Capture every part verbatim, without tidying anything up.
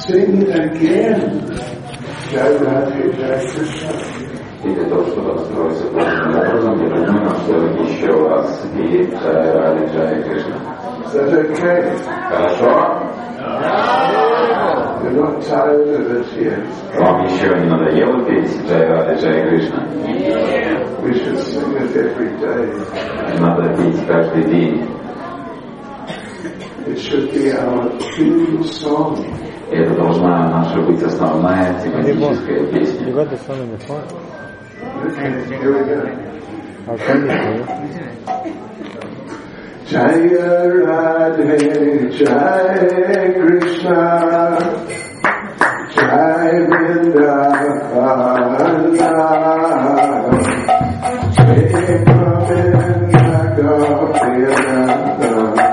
Sing again. Jai Radhe, Jai Krishna. И для того, чтобы настроиться должным образом, я думаю, что еще раз и Джай Радhe, Джай Кришна. Is that okay? Хорошо? You're not tired of it yet. Вам еще не надоело петь Джай Радhe, Джай Кришна? We should sing it every day. Надо петь каждый день. It should be our theme song. И это должна наша быть основная тематическая песня. You got the song in the phone? Okay, here we go. I'll send it to you. Jaya Radhe, Jai Krishna, Jai Vrindavana, Jai Govinda Govinda.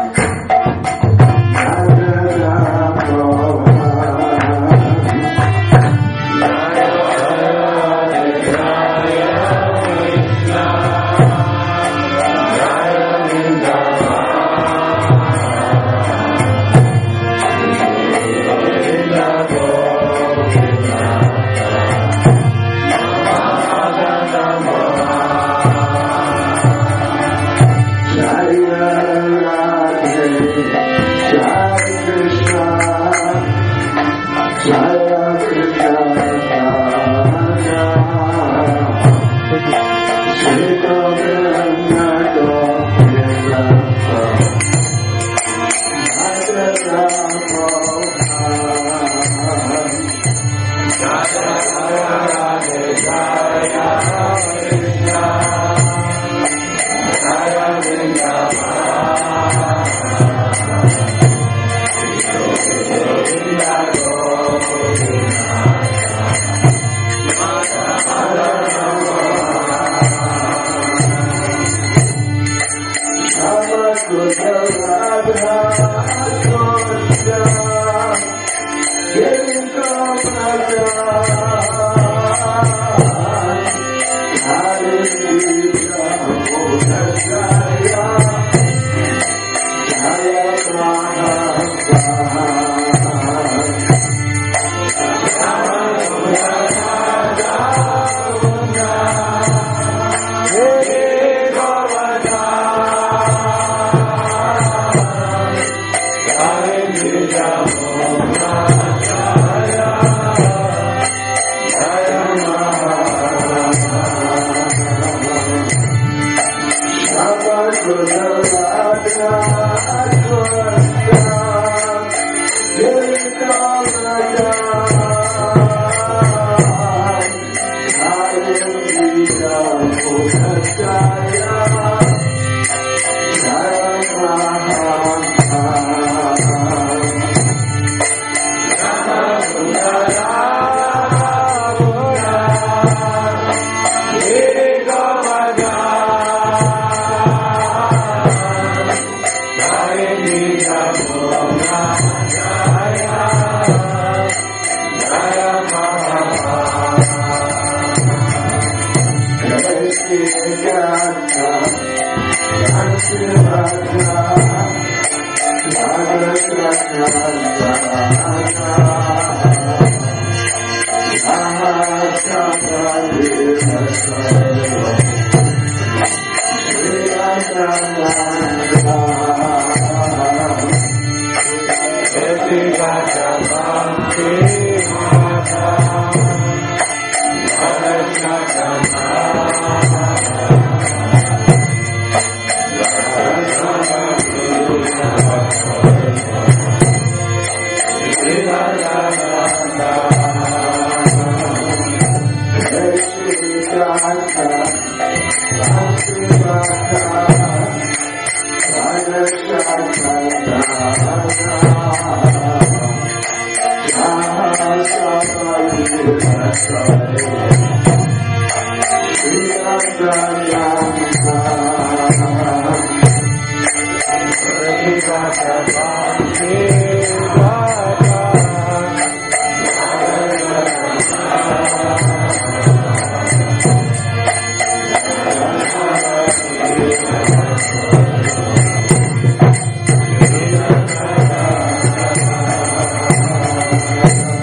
Thank you.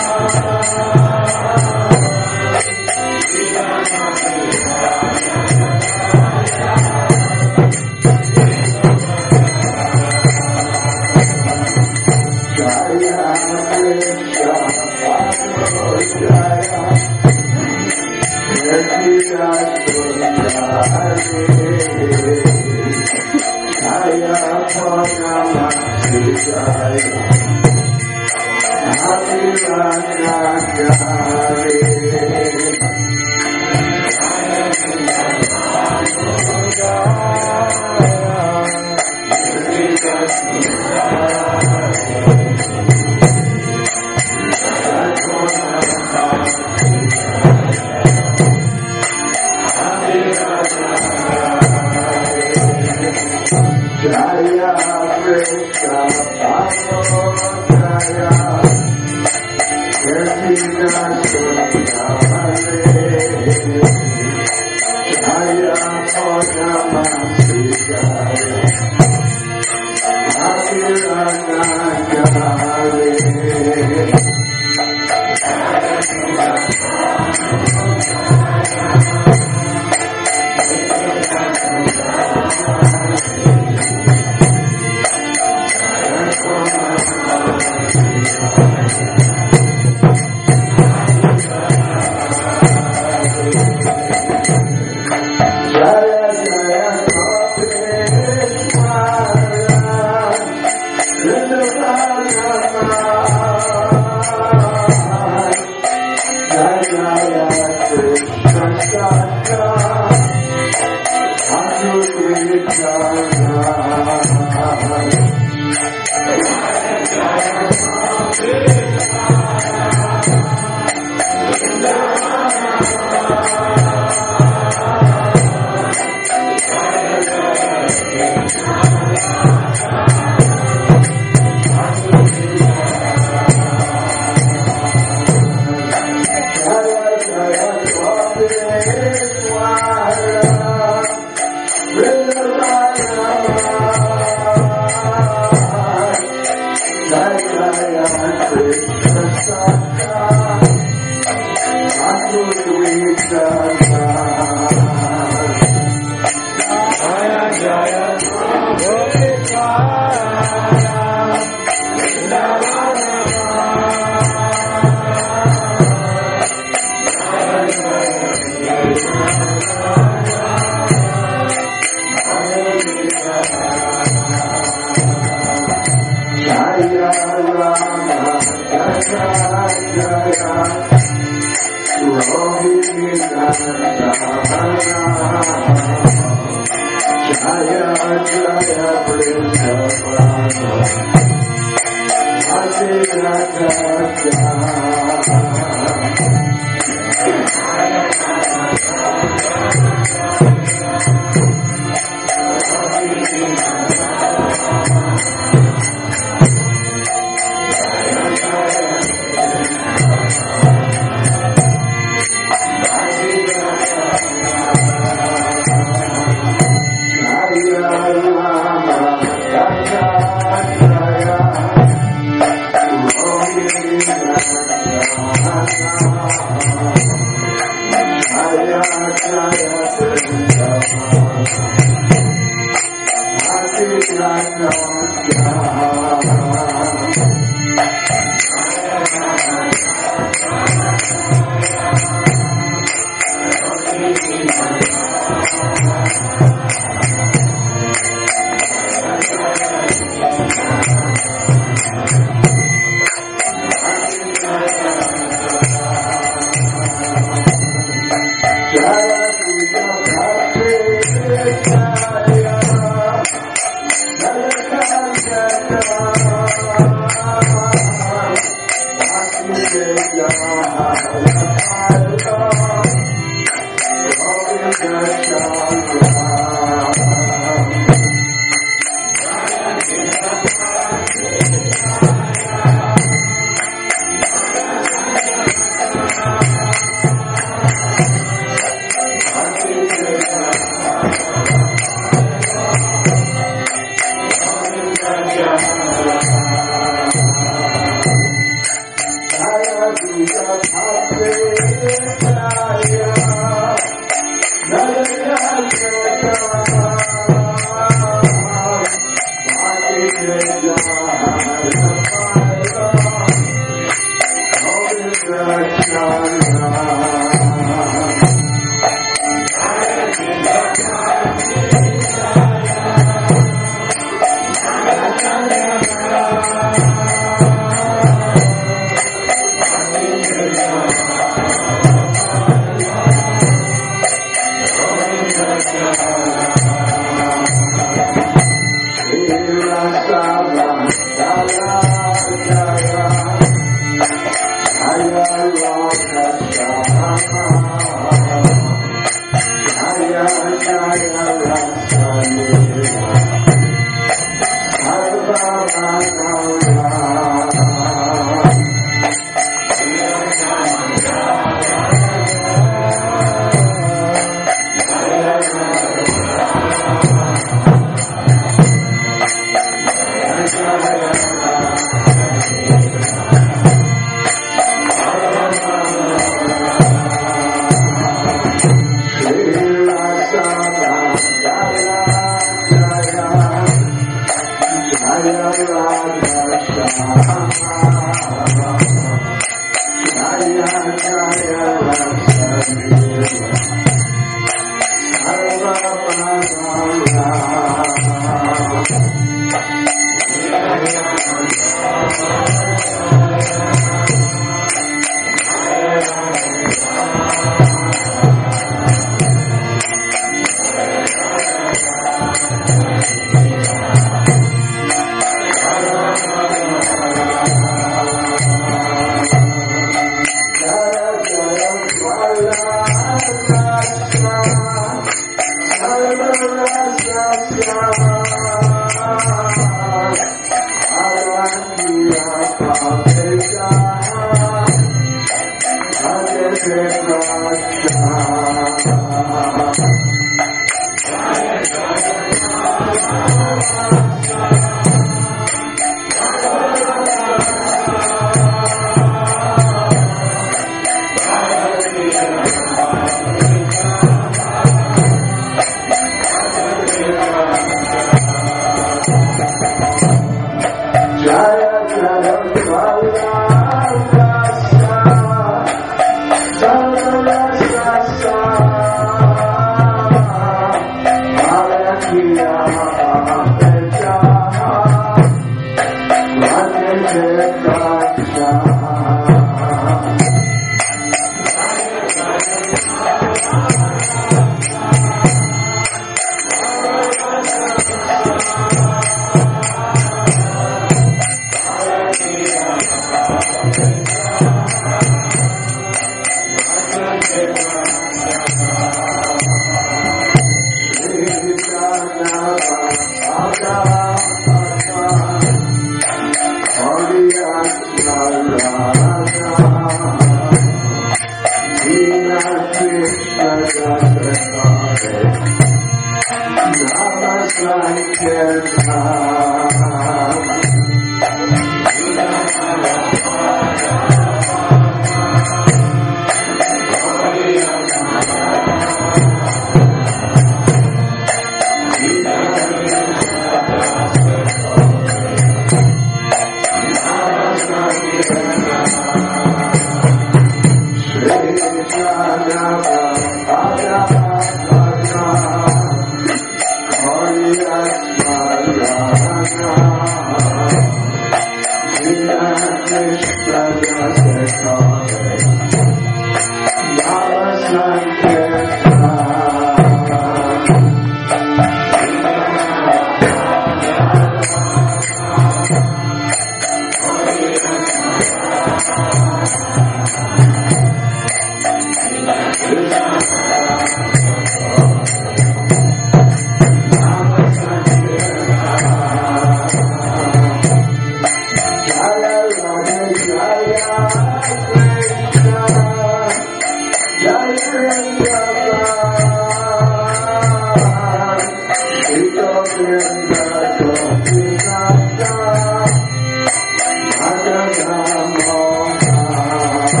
Thank you.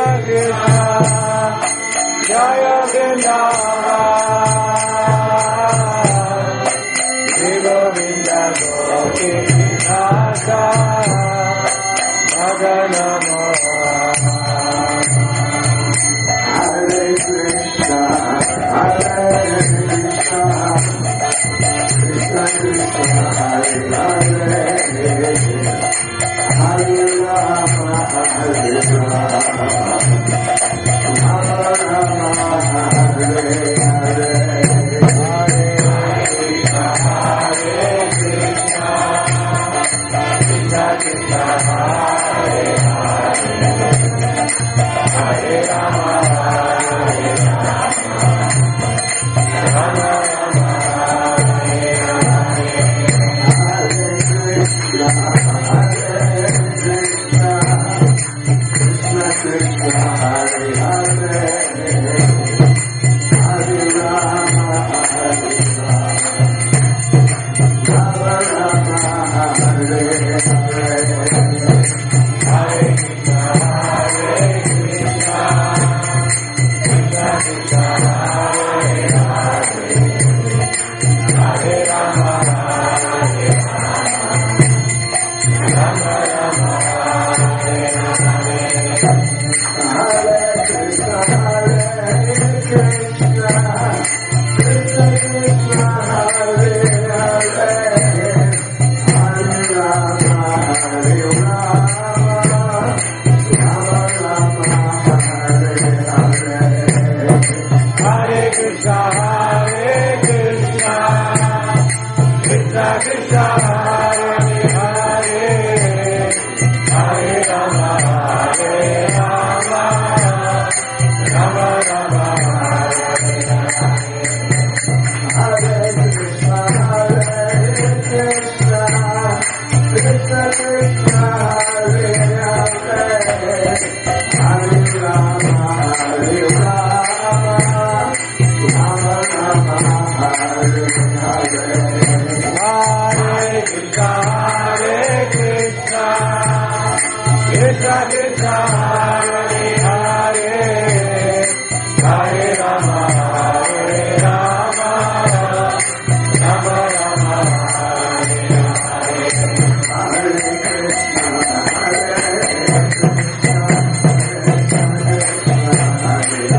Hare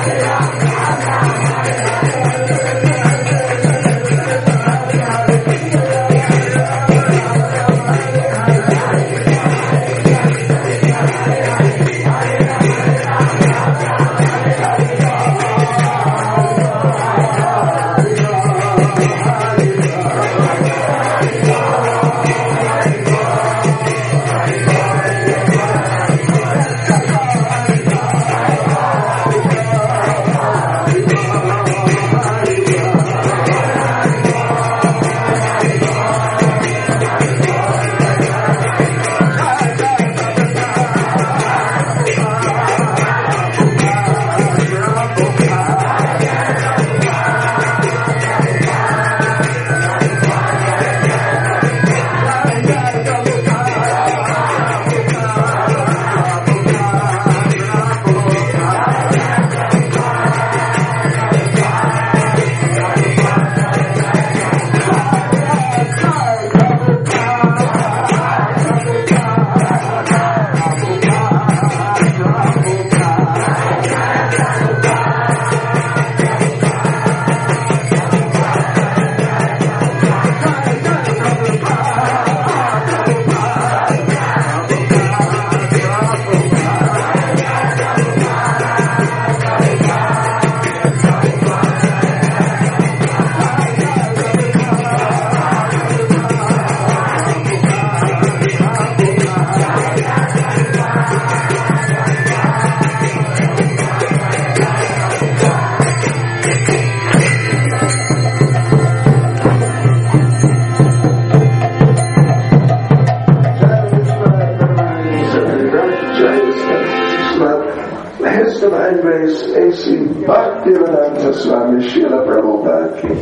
Bhaktivedanta Swami Srila Prabhupada ki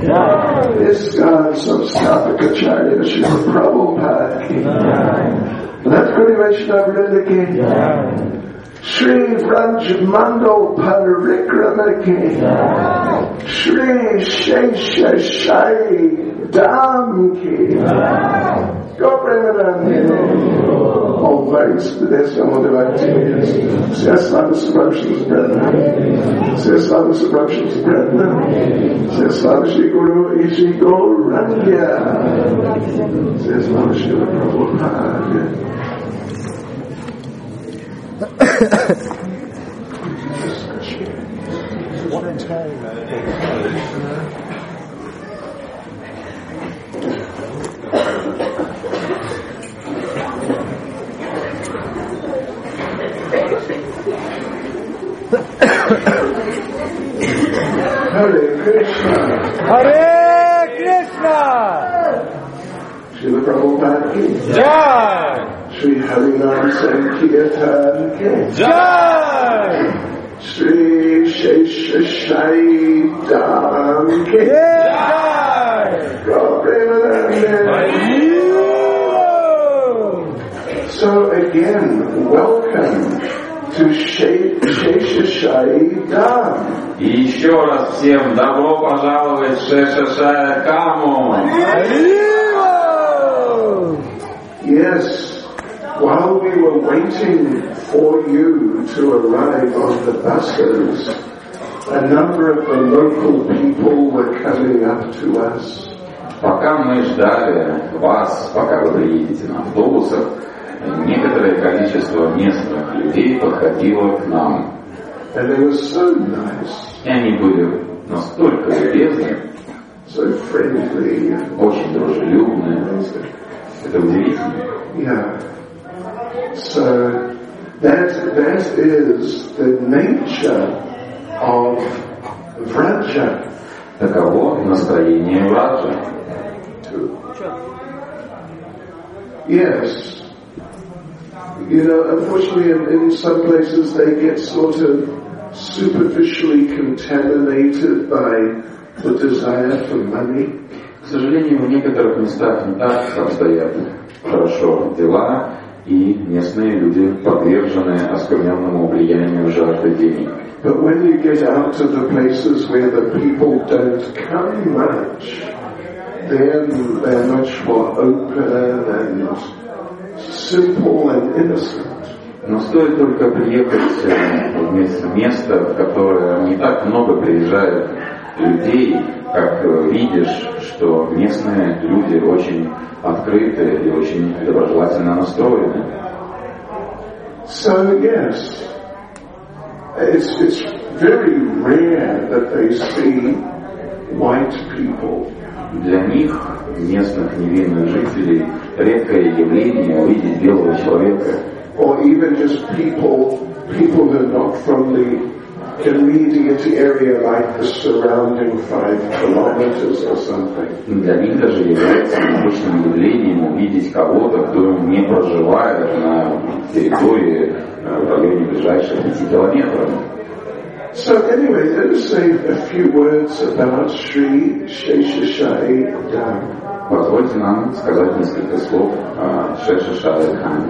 ISKCON Samstapakacharya Srila Prabhupada ki Latkuni Vaishnava Vrinda ki Shri Vrajmandal Parikrama ki Shri Shesha Shai Dham ki Go Premanandi. All thanks to their Samo devotees. Says Slava Subramshan's brethren. Says Slava Subramshan's brethren. Says Slava Shri Guru Ishi Gauranga. Says Slava Srila Prabhupada. Hare Krishna. Hare Krishna. Srila Prabhupada ki Jai. Shri Harinam Sankirtan ki Jai. Shri Shesha Shai Dham ki Jai. Go Premanandi. So again, welcome to Shesha Shai Dham. И еще раз всем добро пожаловать в Шешашая Каму. Yes, while we were waiting for you to arrive on the buses, a number of the local people were coming up to us. Пока мы ждали вас, пока вы приедете на автобусах, некоторое количество местных людей подходило к нам. And they were so nice. И они были настолько любезны, so friendly, очень дружелюбные. Это удивительно. Yeah. So that that is the nature of Vraja. Таково настроение Враджа. Yes. You know, unfortunately in, in some places they get sort of superficially contaminated by the desire for money. К сожалению, в некоторых местах не так обстоят хорошо дела, и местные люди подвержены оскверненному влиянию жажды денег. But when you get out to the places where the people don't come much, then they're much more open and simple and innocent. Но стоит только приехать в место, в которое не так много приезжает людей, как видишь, что местные люди очень открыты и очень доброжелательно настроены. So yes, it's, it's very rare that they see white people. Для них, местных невинных жителей, редкое явление увидеть белого человека. Or even just people, people who are not from the immediate area, like the surrounding five kilometers or something. Для них даже является необычным явлением увидеть кого-то, кто не проживает на территории в районе ближайших пяти километров. So anyway, let us say a few words about Sri Sheshashai Dham. Позвольте нам сказать несколько слов о Шешашае Dhаме.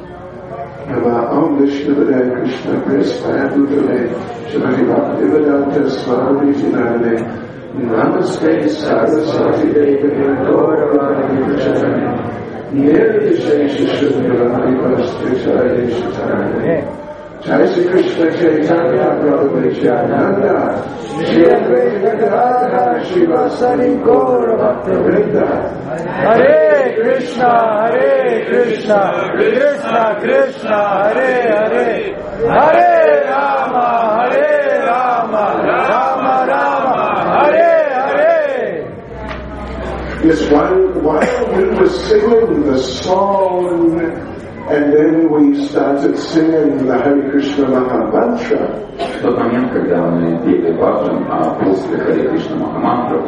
Om Vishnuvadaya Krishna Prestaya Bhutale Shrimati Bhaktivedanta Swami Jinane Namaste Saraswati Devi Gauravani Vacharani Nirvishesha Shundravani Vastuchari Shatani Jai Shri Krishna Chaitanya Prabhu Nityananda Shri Advaita Gadadhar Shivasari Gaura Bhaktivinoda Hare Krishna, Hare Krishna, Krishna Krishna, Hare Hare, Hare Rama, Hare Rama, Rama Rama, Hare Hare. Yes, while, while we were singing the song, and then we started singing the Hare Krishna Mahamantra. В тот момент, когда мы пели баджан, а после Харе Кришна Махамантры,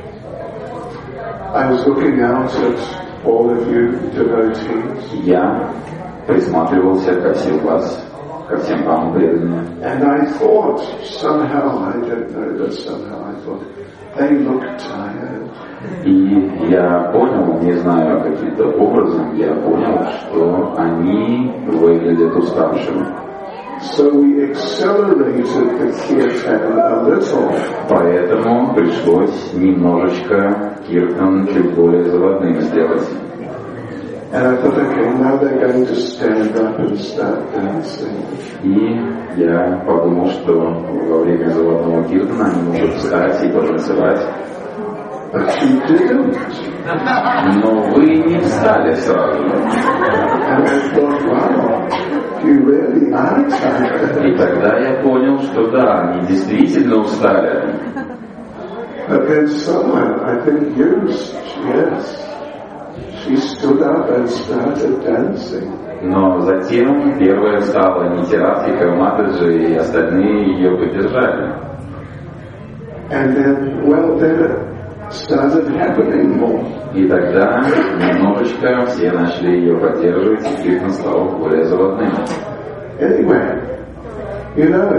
I was looking out at all of you devotees. Я присматривался ко всем вас, ко всем вам преданным. And I thought, somehow, I don't know, but somehow I thought, they look tired. И я понял, не знаю, каким-то образом, я понял, что они выглядят уставшими. So we accelerated the kirtan a little. Поэтому пришлось немножечко киртан чуть более заводным сделать. And I thought, okay, now they're going to stand up and start dancing. И я подумал, что во время заводного киртана они могут встать и потанцевать. But you didn't. Но вы не встали сразу. And I thought, wow, you really are tired. И тогда я понял, что да, они действительно устали. But then someone, I think you, yes, she stood up and started dancing. Но затем первая стала Нитирадхика Матаджи, и остальные ее поддержали. And then, well, then it started happening more. И тогда немножечко все начали ее поддерживать, и киртан стал более заводным. Anyway, you know,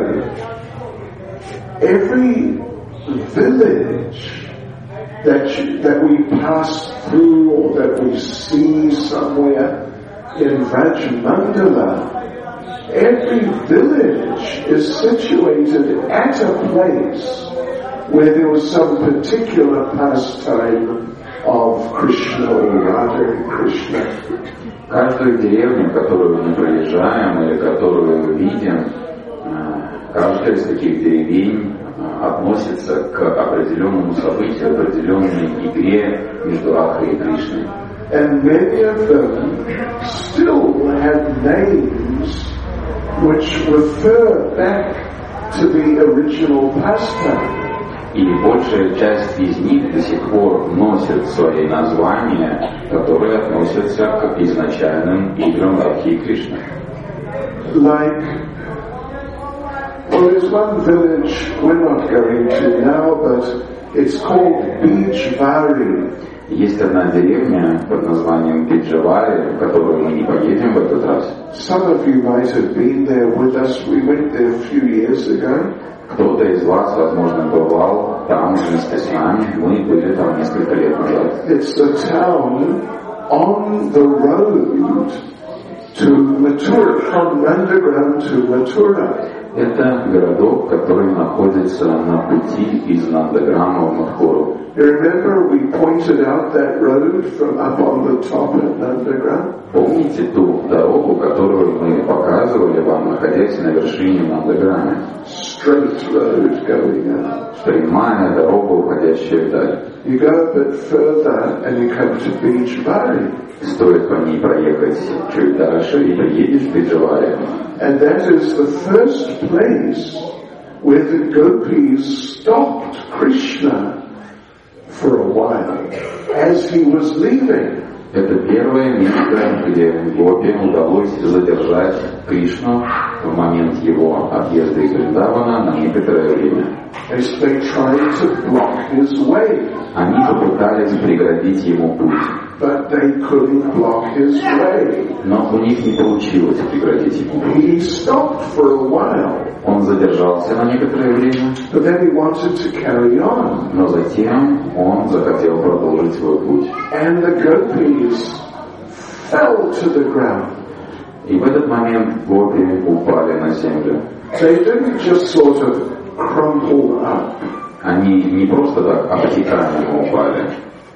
every village that you, that we pass through or that we see somewhere in Rajamandala, every village is situated at a place where there was some particular pastime of Krishna or Radha and Krishna. Каждую деревню, которую мы проезжаем или которую видим, каждая из таких деревень относится к определенному событию, определенной игре между Радхой и Кришной. And many of them still have names which refer back to the original pastime. И большая часть из них до сих пор носят свои названия, которые относятся к изначальным играм Радхи и Кришны. Like, well, there's one village we're not going to now, but it's called Bijvari. Есть одна деревня под названием Биджавари, в которую мы не поедем в этот раз. Some of you might have been there with us. We went there a few years ago. Кто-то из вас, возможно, бывал там вместе с нами. Мы были там несколько лет назад. It's a town on the road to Mathura, from Nandagram to Mathura. Это городок, который находится на пути из Нандаграма в Мадхуру. You remember we pointed out that road from up on the top at Nandagram? Помните ту дорогу, которую мы показывали вам, находясь на вершине Нандаграми? Straight road going up. Прямая дорога, уходящая вдаль. You go a bit further and you come to Bijvari. Стоит по ней проехать чуть дальше и приедешь в Биджавари. And that is the first place where the gopis stopped Krishna for a while as he was leaving. Это первое место, где Гопи удалось задержать Кришну в момент его отъезда из Вриндавана на некоторое время. They tried to block his way. Они попытались преградить ему путь. But they couldn't block his way. Но у них не получилось преградить ему путь. He stopped for a while. Он задержался на некоторое время, but then he wanted to carry on. Но затем он захотел продолжить свой путь. And the gopis fell to the ground. И в этот момент гопи упали на землю. They didn't just sort of crumple up. Они не просто так обтекаемо упали.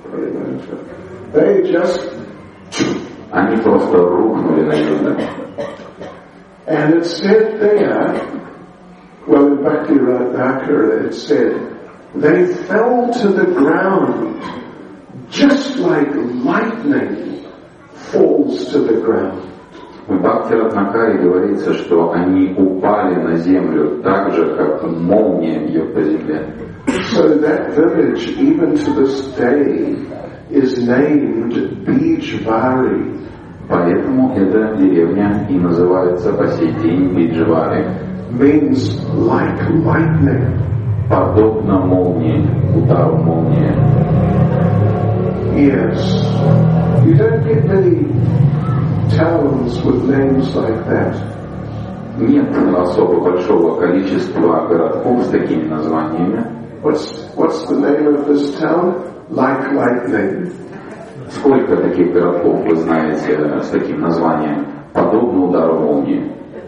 They just Они просто рухнули на землю. And it said there, well in Bhakti Ratnakara it said, they fell to the ground just like lightning falls to the ground. В Бхакти Ратнакаре говорится, что они упали на землю так же, как молния бьет по земле. So that village, even to this day, is named Bijvari. Поэтому эта деревня и называется по сей день Биджавари. Means like lightning. Подобно молнии, удару молнии. Yes. You don't get many towns with names like that. Нет особо большого количества городков с такими названиями. What's, what's the name of this town? Like lightning. Сколько таких городков вы знаете с таким названием? Подобно удару молнии.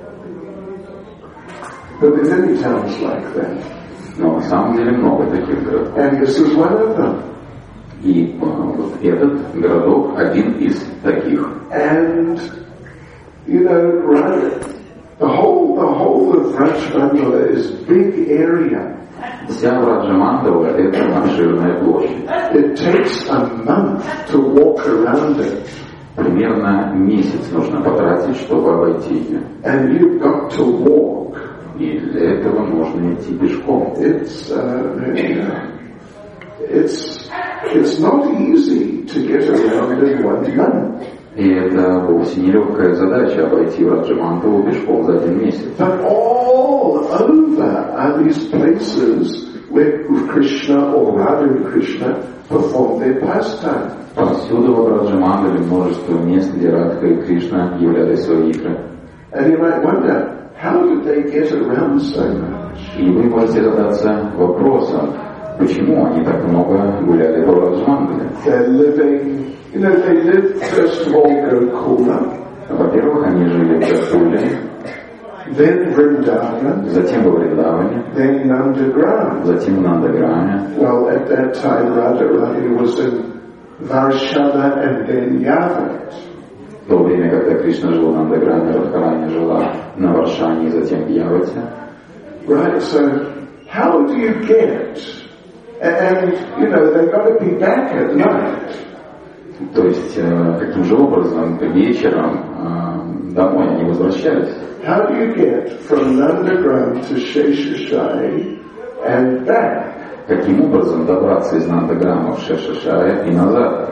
But there are many towns like that. Но на самом деле много таких городков. And this is one of them. И вот этот городок один из таких. And, you know, right, the whole, the whole of Rajmandala is big area. Вся Раджамандала — это обширная площадь. It takes a month to walk around it. Примерно месяц нужно потратить, чтобы обойти ее. And you've got to walk. И для этого нужно идти пешком. It's, uh, it's, it's not easy to get around in one month. И это вовсе нелегкая задача обойти Раджамандалу пешком за один месяц. But all over are these places where Krishna or Radha Krishna perform their pastime. Повсюду в Раджамандале множество мест, где Радха и Кришна являли свои игры. And you might wonder, how did they get around so much? И вы можете задаться вопросом, почему они так много гуляли по Раджамандале? They're living, you know, they lived first of all Gokula. Во-первых, они жили в Гокуле, then Vrindavan, затем во Вриндаване, then Nandagram. затем в Нандаграме. Well, at that time Radharani was in Varshava and then Yavat. В то время, когда Кришна жил в Нандаграме, Радхарани жила на Варшане и затем в Явате. Right, so how do you get? And, you know, they've got to be back at night. То есть, каким же образом вечером домой они возвращались? How do you get from Nandagram to Sheshashai and back? Каким образом добраться из Нандаграма в Шешашая и назад?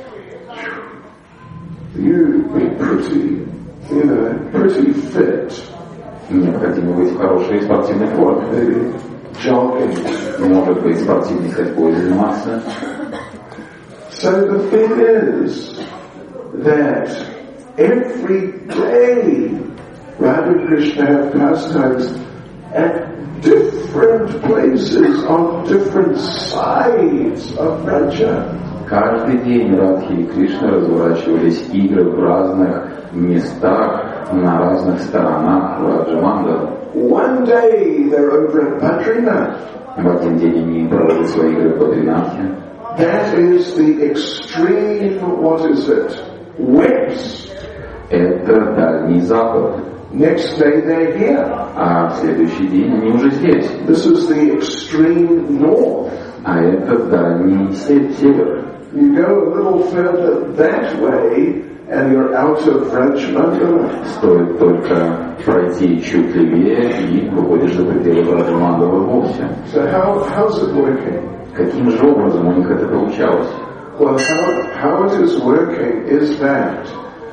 You be pretty, you know, pretty fit. Необходимо быть в хорошей спортивной форме. Maybe jogging. Может быть, спортивной ходьбой заниматься. So the thing is that every day Radha Krishna have pastimes at different places on different sides of Raja. Каждый день Радхи и Кришна разворачивались игры в разных местах, на разных сторонах Раджамандалы. One day they're over at Badrinath. В один день они проводят свои игры в Бадринатхе. That is the extreme, what is it, west это Дальний Запад. Next day they're here. А в следующий день они уже здесь. This is the extreme north. А это Дальний Север. You go a little further that way and you're out of Rajmandala. Стоит только пройти чуть левее и выходишь за пределы Раджамандала вовсе. So how, how's it working? Каким же образом у них это получалось? Well, how, how it is working is that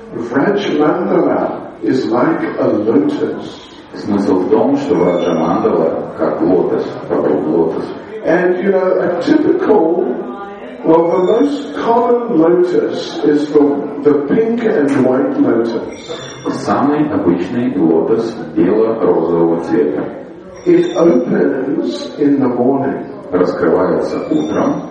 Rajmandala is like a lotus. Смысл в том, что Раджамандала как лотос, подобно лотосу. And you know, a typical, well, the most common lotus is the, the pink and white lotus. Самый обычный лотос бело-розового цвета. It opens in the morning. Раскрывается утром.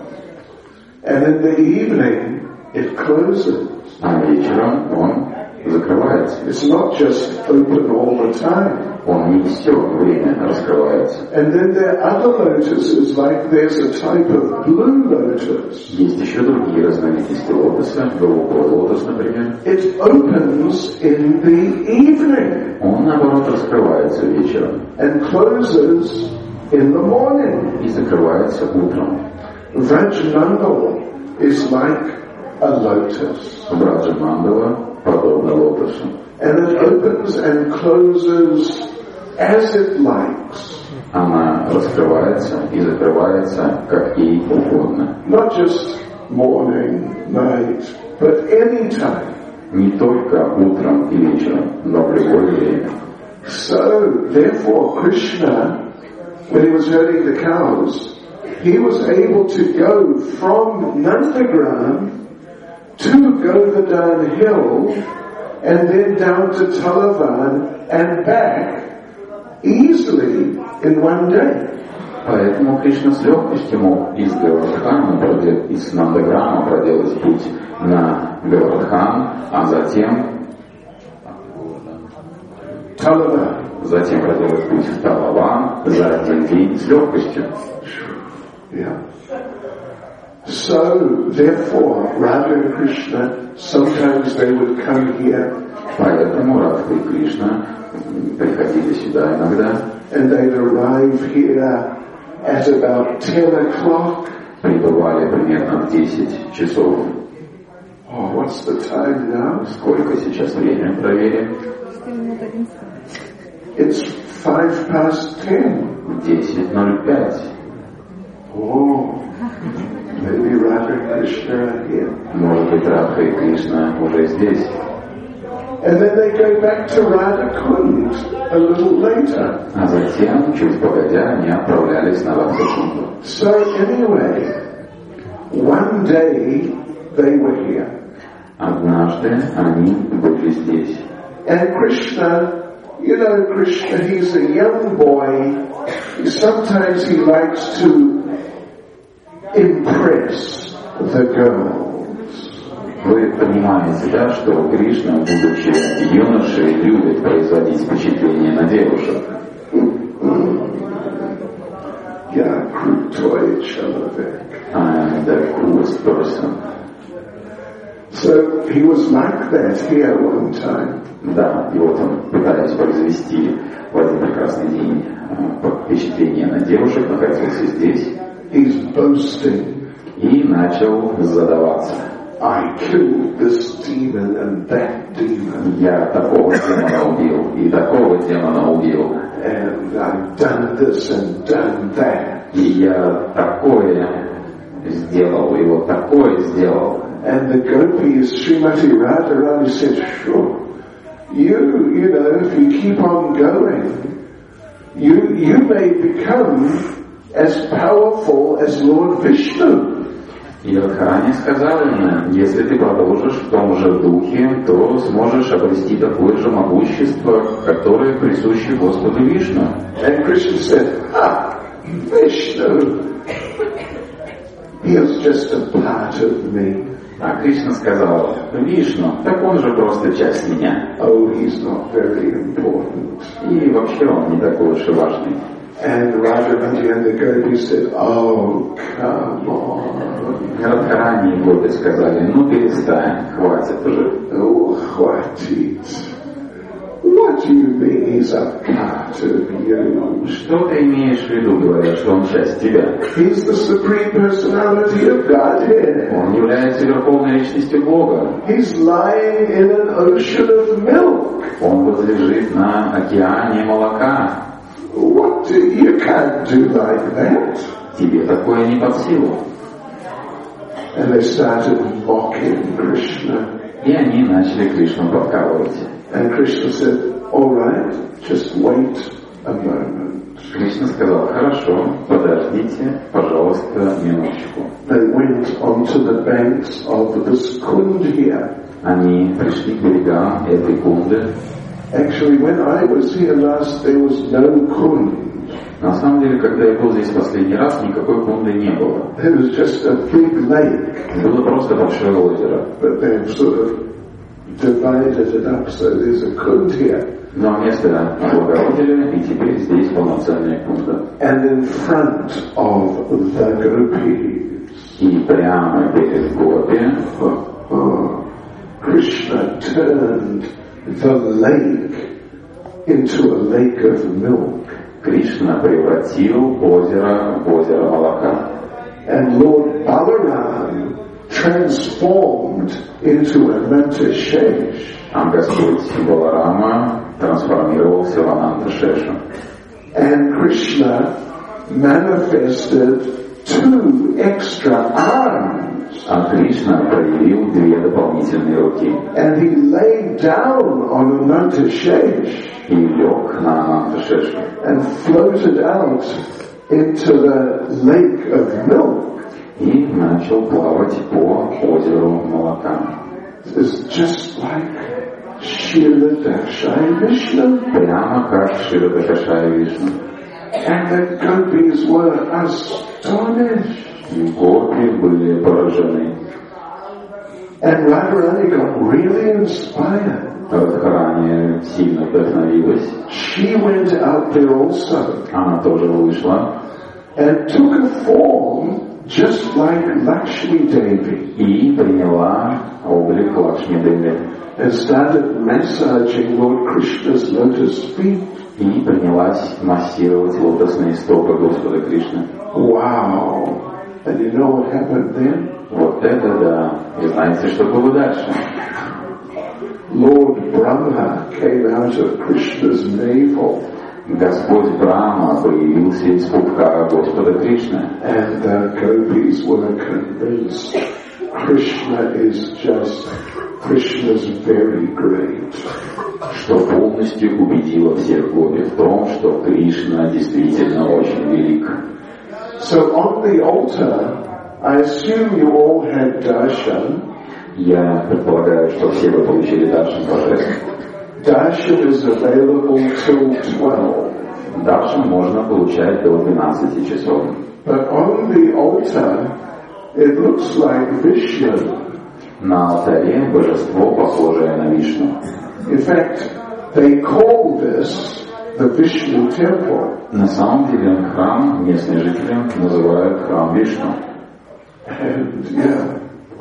And in the evening, it closes. А вечером он закрывается. It's not just open all the time. Он не все время раскрывается. And then there are other lotuses, like there's a type of blue lotus. Есть еще другие разновидности лотоса, голубой лотос, например. It opens in the evening. Он, наоборот, раскрывается вечером. And closes in the morning. И закрывается утром. Rajmandala is like a lotus. Раджамандала подобно лотосу. And it opens and closes as it likes. Она раскрывается и закрывается, как ей угодно. Not just morning, night, but any time. Не только утром и вечером, но в любое время. So, therefore, Krishna, when he was herding the cows, he was able to go from Nandagram to Govardhan Hill and then down to Talavan and back easily in one day. Поэтому Кришна с легкостью мог из Гавардхана, из Нандаграма проделать путь на Гавардхан, а затем Talavan. затем проделать путь в Талаван за один день с легкостью. Yeah. So, therefore, Radha and Krishna, sometimes they would come here. Поэтому Радха и Кришна приходили сюда иногда. And they'd arrive here at about ten o'clock. Прибывали примерно в десять часов. Oh, what's the time now? Сколько сейчас время, проверим? It's five past ten. десять ноль пять. Oh, maybe Radha and Krishna are here. Может быть, Радха и Кришна уже здесь. And then they go back to Radhakund a little later. А затем, чуть погодя, они отправлялись на Радхакунду. So anyway, one day they were here. Однажды они были здесь. And Krishna, you know Krishna, he's a young boy. Sometimes he likes to impress the girls. Вы понимаете, да, что Кришна, будучи юношей, любит производить впечатление на девушек. Я крутой человек. I'm the coolest person. So he was like that here one time. Да, и вот он, пытаясь произвести в один прекрасный день впечатление на девушек, находился здесь. He's boasting. И начал задаваться. I killed this demon and that demon. Я такого демона убил, и такого демона убил. And I've done this and done that. И я такое сделал, и вот такое сделал. And the gopis, Srimati Radharani said, sure, you, you know, if you keep on going, you, you may become as powerful as Lord Vishnu. И Радхарани сказал ему, если ты продолжишь в том же духе, то сможешь обрести такое же могущество, которое присуще Господу Вишну. And Krishna said, ah, Vishnu, he is just a part of me. А Кришна сказал, Вишну, так он же просто часть меня. Oh, he's not very important. И вообще он не такой уж и важный. And Radharani and the gopis said, oh, come on. Радхарани и гопи сказали, ну перестань, хватит уже. Oh, хватит. What do you mean he's a part of you? Что ты имеешь в виду, говоря, что он часть тебя? He's the supreme personality of Godhead. Он является верховной личностью Бога. He's lying in an ocean of milk. Он возлежит на океане молока. What do you can't do like that? Тебе такое не под силу. And they started mocking Krishna. И они начали Кришну подкалывать. And Krishna said, all right, just wait a moment. Кришна сказал, хорошо, подождите, пожалуйста, минуточку. They went onto the banks of the Skundya. Они пришли к берегам этой Кунды. Actually, when I was here last, there was no Kund. На самом деле, когда я был здесь последний раз, никакой Кунды не было. There was just a big lake. Было просто большое озеро. But they've sort of divided it up, so there's a Kund here. Но место облагородили, и теперь здесь полноценная Кунда. And in front of the gopis. И прямо перед Гопи Oh, Krishna turned the lake into a lake of milk. Кришна превратил озеро в озеро молока. And Lord Balaram transformed into Ananta Shesh. А Господь Баларама трансформировался в Ананта Шешу. And Krishna manifested two extra arms. А Кришна проявил две дополнительные руки. And he lay down on Ananta Shesh. И лег на Ананта Шешу. And floated out into the lake of milk. И начал плавать по озеру молока. It's just like Shila Dakshai Vishnu. Прямо как Шила Дакшая Вишну. And the gopis were astonished. И гопи были поражены. And Radharani got really inspired. Радхарани сильно вдохновилась. She went out there also. Она тоже вышла. And took a form just like Lakshmi Devi. И приняла облик Лакшми Деви. And started massaging Lord Krishna's lotus feet. И принялась массировать лотосные стопы Господа Кришны. Wow. And you know what happened then? Вот это да. И знаете, что было дальше? Lord Brahma came out of Krishna's navel. Господь Брахма появился из пупка Господа Кришны. And the gopis were convinced Krishna is just, Krishna's very great. Что полностью убедило всех гопи в том, что Кришна действительно очень велик. So on the altar, I assume you all had darshan. Я предполагаю, что все вы получили даршан божеств. Darshan is available till twelve. Даршан можно получать до двенадцати часов. But on the altar, it looks like Vishnu. На алтаре божество, похожее на Вишну. In fact, they call this the Vishnu temple. На самом деле храм местные жители называют храм Вишну. And yeah.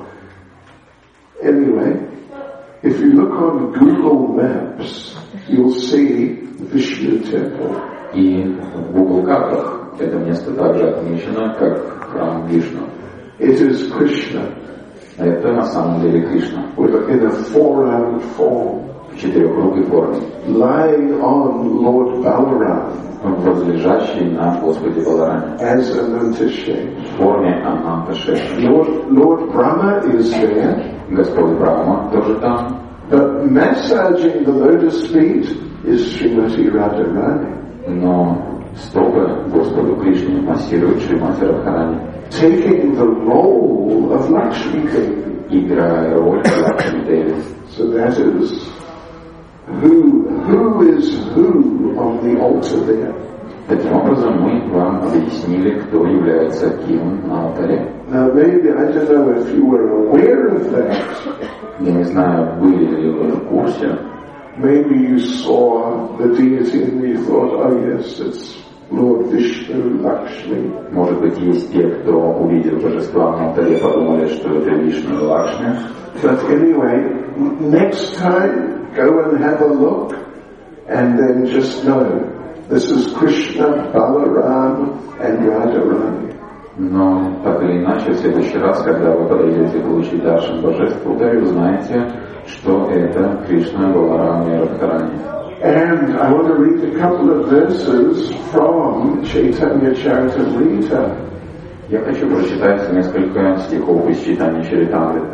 Anyway, if you look on Google Maps, you'll see the Vishnu temple. И в Google картах это место также отмечено как храм Вишну. It is Krishna. Это на самом деле Кришна. In a four-armed form. В четырехрукой форме. Lying on Lord Balaram. Возлежащий на Господе Балараме. As Ananta Shesh. В форме Ананта Шеша. Lord, Lord Brahma is there. Господь Брахма тоже там. But massaging the lotus feet is Srimati Radharani. Но стопы Господу Кришне массирует Шримати Радхарани. Taking the role of Lakshmi Devi. Играя роль Лакшми Деви. So that is who who is who on the altar there. Таким образом, мы вам объяснили, кто является кем на алтаре. Now maybe, I don't know if you were aware of that. Я не знаю, были ли вы в курсе. Maybe you saw the deity and you thought, oh yes, it's Lord Vishnu, Lakshmi. Может быть, есть те, кто, увидев божества на алтаре, подумали, что это Вишну и Лакшми. But anyway, next time, go and have a look, and then just know, this is Krishna, Balaram, and Radharani. Но, так или иначе, в следующий раз, когда вы подойдете получить даршан божеств, вы узнаете, что это Кришна, Баларам и Радхарани. And I want to read a couple of verses from Chaitanya Charitamrita. Я хочу прочитать несколько стихов из читания Чаритамриты.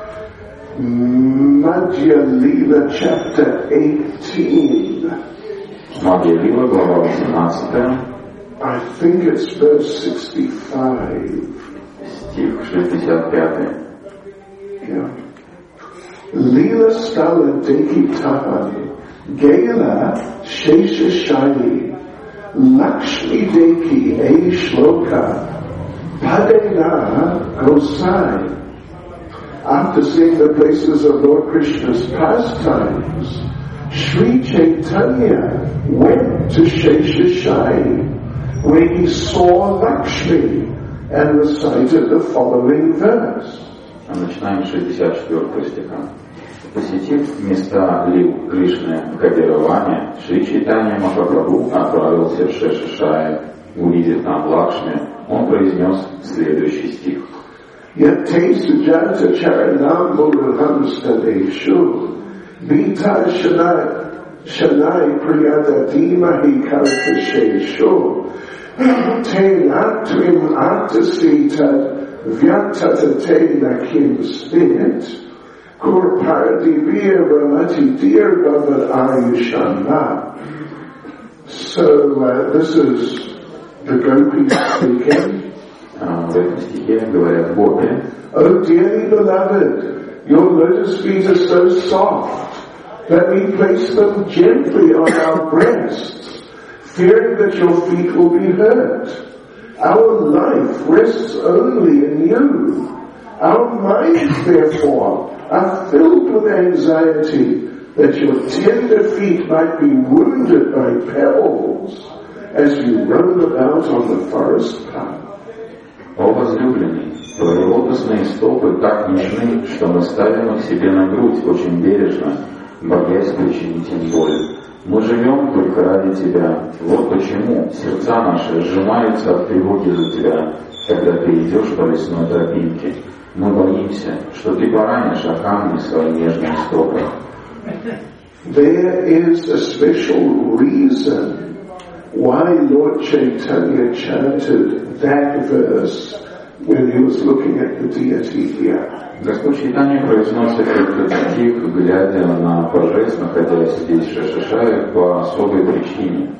Madhya Lila, chapter eighteen. Мадья Лила, глава восемнадцатая. I think it's verse sixty-five. Стих шестьдесят пятый. Yeah. Lila Stala Dekitahan, Gela Shesha Shani, Lakshmi Deki A Shloka, Padena Gosai. After seeing the places of Lord Krishna's pastimes, Sri Chaitanya went to Sheshashai, where he saw Lakshmi and recited the following verse. Начинаем с шестьдесят четвёртого стиха. Посетив места лил Кришны в Кабироване, Шри Чайтанья Махапрабху отправился в Шешашай. Увидев там Лакшми, он произнес следующий стих. Yate sujata charanam murhamstadeshu Vita shanai shanai priyada dimahi kalkasheshu Te natrim artasita Vyatate nakim spinit Kur paradivir ramati dir bhavad ayushana. So uh, this is the gopis speaking. В этом стихе говорят гопи. Oh dearly beloved, your lotus feet are so soft. Let me place them gently on our breasts, fearing that your feet will be hurt. Our life rests only in you. Our minds, therefore, are filled with anxiety that your tender feet might be wounded by pebbles as you roam about on the forest path. О возлюбленный, твои лотосные стопы так нежны, что мы ставим их себе на грудь очень бережно, боясь причинить им боль. Мы живем только ради тебя. Вот почему сердца наши сжимаются от тревоги за тебя, когда ты идешь по лесной тропинке. Мы боимся, что ты поранишь о камни свои нежные стопы. There is a special reason why Lord Chaitanya chanted that verse when he was looking at the deity here. Господь Чайтанья произносит этот стих, глядя на божеств, находясь здесь в Шешашае, по особой причине.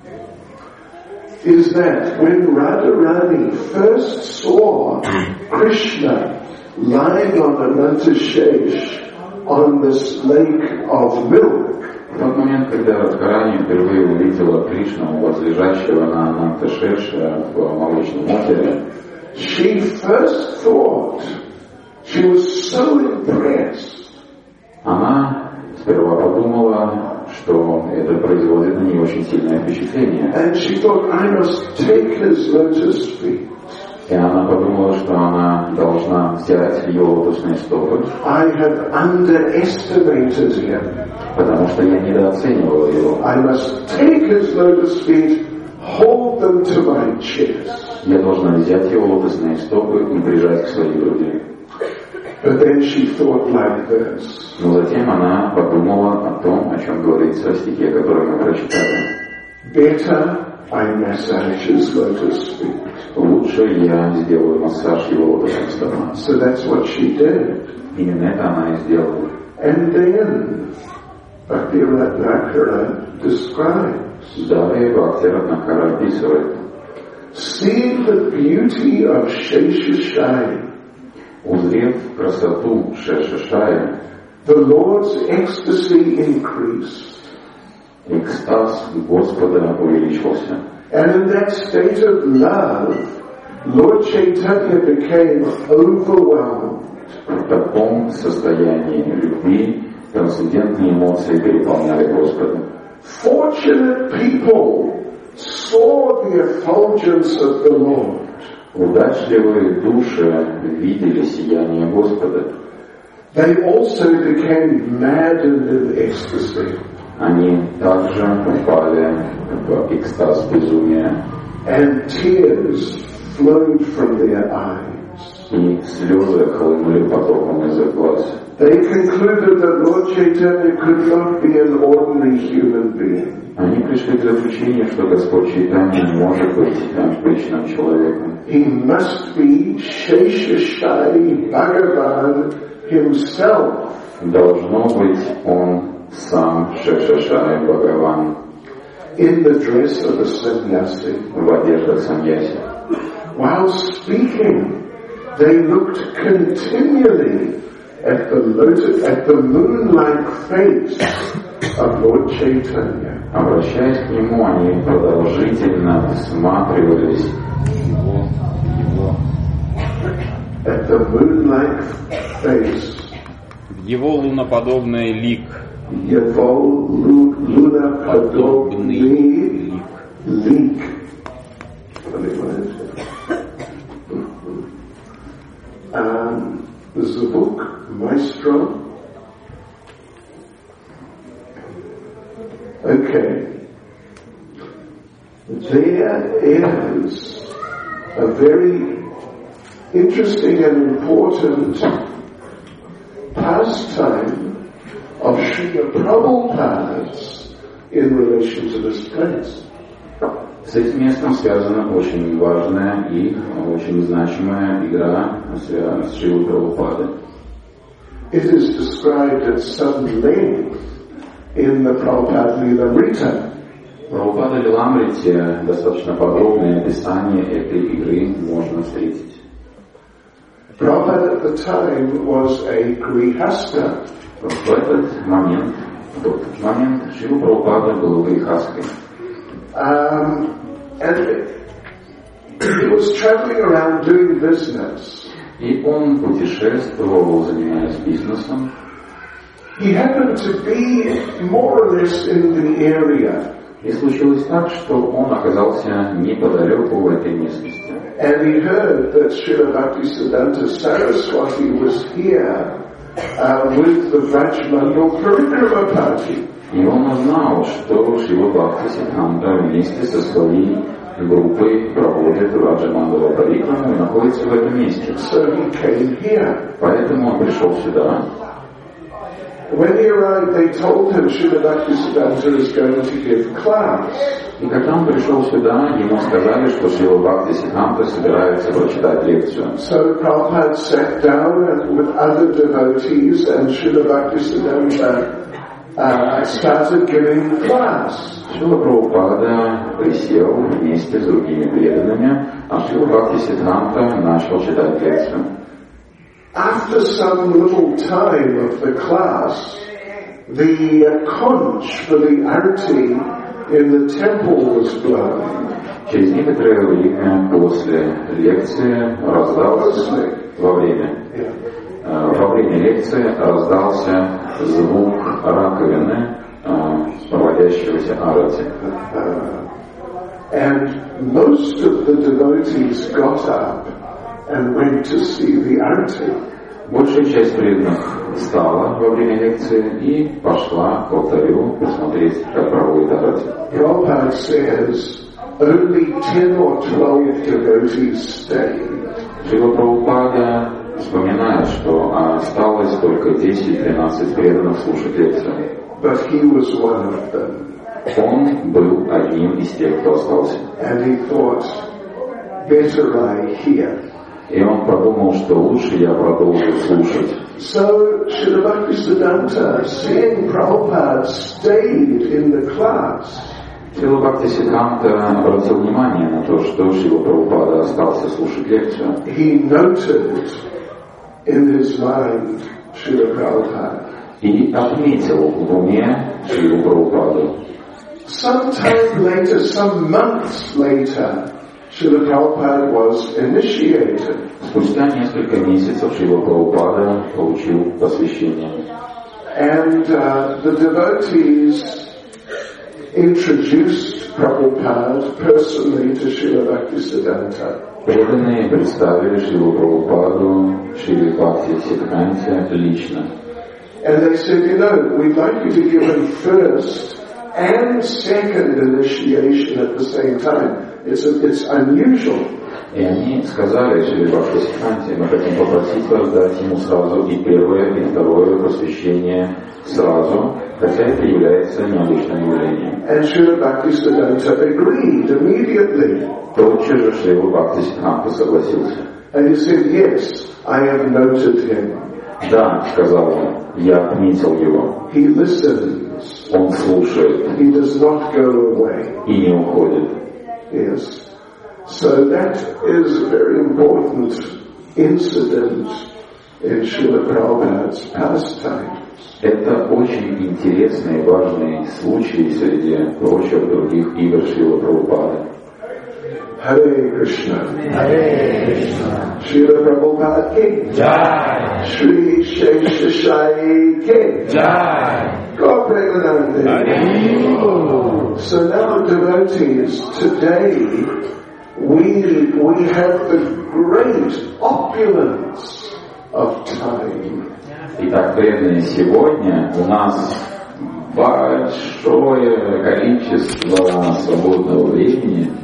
Is that when Radharani first saw Krishna lying on the Nantashesh on this lake of milk, в тот момент, когда Радхарани впервые увидела Кришну, возлежащего на Нанташеше в молочном озере, she first thought, she was so impressed. Она сперва подумала, что это производит на нее очень сильное впечатление. And she thought, I must take his lotus feet. И она подумала, что она должна взять ее лотосные стопы. I have underestimated him. Потому что я недооценивала его. I must take his lotus feet, hold them to my chest. Я должна взять его лотосные стопы и прижать к своей груди. But then she thought like this. Но затем она подумала о том, о чем говорится в стихе, который мы прочитали. Better I massage his lotus feet. Лучше я сделаю массаж его лотосным стопам. So that's what she did. Именно это она и сделала. And then Bhakti-Ratnakara describes. Далее Бхакти-Ратнакара описывает. Seeing the beauty of Sheshashai, узрев красоту Шешашая, the Lord's ecstasy increased. Экстаз Господа увеличился. And in that state of love, Lord Chaitanya became overwhelmed. В таком состоянии любви трансцендентные эмоции переполняли Господа. Fortunate people saw the effulgence of the Lord. Удачливые души видели сияние Господа. They also became maddened in ecstasy. Они также попали в экстаз безумия. And tears flowed from their eyes. И слезы хлынули потоком из их глаз. They concluded that Lord Chaitanya could not be an ordinary human being. Они пришли к заключению, что Господь Чайтанья не может быть обычным человеком. He must be Sheshashai Bhagavan himself. Должно быть Он сам Шешашай Бхагаван In the dress of a sannyasi. в одеждах саньяси. While speaking, they looked continually at the lotus, at the moon-like face of Lord Chaitanya. Обращаясь к Нему, они продолжительно всматривались в Его, Его, at the moon-like face. в Его луноподобный лик. Его луноподобный лик. Um, there's a book, Maestro. Okay. There is a very interesting and important pastime of Srila Prabhupada's in relation to this place. С этим местом связана очень важная и очень значимая игра с Шрилой Прабхупадой. It is described at some length in the Prabhupada Lilamrita. В Прабхупада Лиламрите достаточно подробное описание этой игры можно встретить. Prabhupada at the time was a grihasta. В этот момент, в тот момент Шрила Прабхупада был грихасткой. Um, and he was traveling around doing business. И он путешествовал, занимаясь бизнесом. He happened to be more or less in the area. И случилось так, что он оказался неподалеку в этой местности. And he heard that Srila Bhaktisiddhanta Saraswati was here uh, with the Vrajmandal Parikrama Party. И он узнал, что Шрила Бхактисиддханта вместе со своей группой проводит Враджамандала Парикраму и находится в этом месте. So he came here. Поэтому он пришел сюда. When he arrived, they told him Srila Bhaktisiddhanta is going to give class. И когда он пришел сюда, ему сказали, что Шрила Бхактисиддханта собирается прочитать лекцию. So Prabhupada sat down and with other devotees and Srila Bhaktisiddhanta uh, started giving class. Шрила Прабхупада присел вместе с другими преданными, а Шрила Бхактисиддханта начал читать лекцию. After some little time of the class, the uh, conch for the arati in the temple was blown. Через некоторое время после лекции раздался во время э, во время лекции раздался звук раковины, э, проводящегося арати. Uh, and most of the devotees got up and went to see the arati. Большая часть преданных встала во время лекции и пошла к алтарю посмотреть, как проводит арати. Prabhupada says only ten or twelve devotees stayed. Шрила Прабхупада вспоминает, что осталось только десять-тринадцать преданных слушать лекцию. But he was one of them. Он был одним из тех, кто остался. And he thought, better I hear. И он подумал, что лучше я продолжу слушать. So Srila Bhaktisiddhanta, seeing Prabhupada, stayed in the class. Шрила Бхактисиддханта обратил внимание на то, что Шрила Прабхупада остался слушать лекцию. He noted in his mind Srila Prabhupada. И отметил в уме Шрилу Прабхупаду. Sometime later, some months later, Srila Prabhupada was initiated. Спустя несколько месяцев Шрила Прабхупада получил посвящение. And uh, the devotees introduced Prabhupada personally to Srila Bhaktisiddhanta. Преданные представили Шрилу Прабхупаду, Шриле Бхакти Сиддханте лично. And they said, you know, we'd like you to give him first and second initiation at the same time. It's, a, it's unusual. И они сказали Шриле Бхакти Сиддханте, мы хотим попросить вас дать ему сразу и первое, и второе просвещение сразу, хотя это является необычным явлением. And Srila Bhaktisiddhanta agreed immediately. Тотчас же Шрила Бхакти Сиддханта согласился. And he said, yes, I have noted him. Да, сказал он, я отметил его. He listens. Он слушает. He does not go away. И не уходит. Yes. So that is a very important incident in Srila Prabhupada's pastimes. Это очень интересный и важный случай среди прочих других игр Шрилы Прабхупады. Hare Krishna. Hare Krishna. Srila Prabhupada ki Jai. Shri Sheshashai ki Jai. God Premanande. Hare. So now, devotees, today we we have the great opulence of time. Итак, преданные, сегодня у нас большое количество свободного времени,